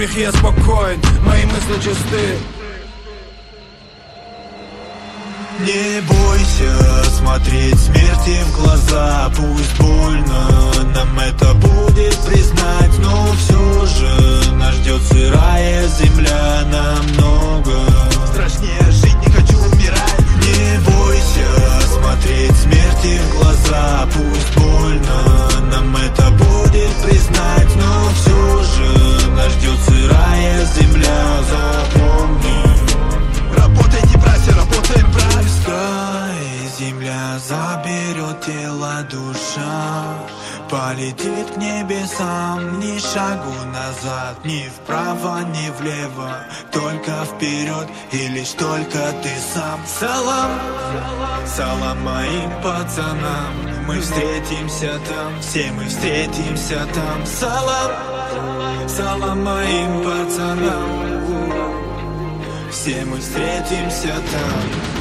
Я спокоен, мои мысли чисты. Не бойся смотреть смерти в глаза. Пусть больно, нам это будет признать, но все же нас ждет сырая земля. Намного страшнее жить, не хочу умирать. Не бойся смотреть смерти в глаза. Пусть больно, нам это будет признать, но все же нас ждет сырая земля. Запомни, работайте, братья, работаем, братья. Пускай земля заберет тело, душа полетит к небесам. Ни шагу назад, ни вправо, ни влево, только вперед и лишь только ты сам. Салам, салам моим пацанам, мы встретимся там, все мы встретимся там. Салам, салам моим пацанам, все мы встретимся там.